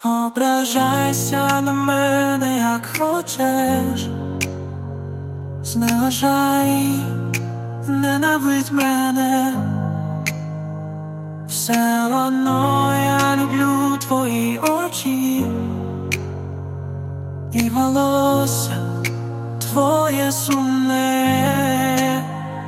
Ображайся на мене, як хочеш, зневажай, ненавидь мене. Все одно я люблю твої очі і волосся твоє сумне.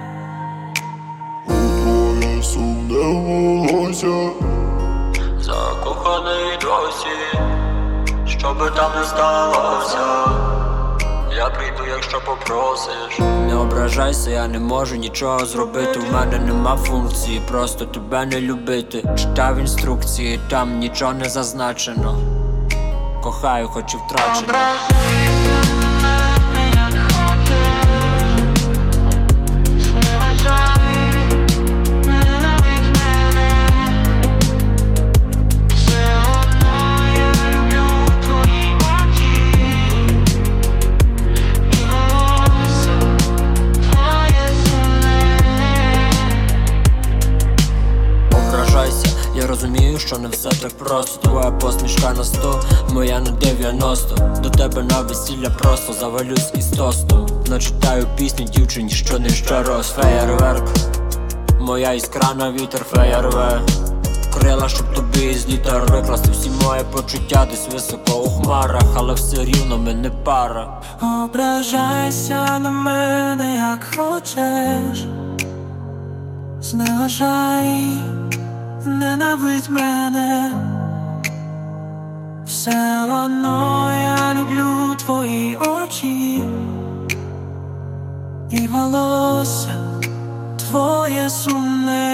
Твоє сумне волосся, Закоханий досі, що би там не сталося, я прийду, якщо попросиш. Не ображайся, я не можу нічого зробити. У мене нема функції, просто тебе не любити. Читав інструкції, там нічого не зазначено. Кохаю, хоч і втрачено. Я розумію, що не все так просто. Твоя посмішка на 100, моя на 90. До тебе на весілля просто завалюсь із тостом. Начитаю пісню дівчині, що не щорос. Феєрверк, моя іскра на вітер, феєрве. Крила, щоб тобі із літер викласти всі мої почуття десь високо у хмарах, але все рівно ми не пара. Ображайся на мене, як хочеш, зневажай, ненавидь мене. Все одно я люблю твої очі і волосся твоє сумне.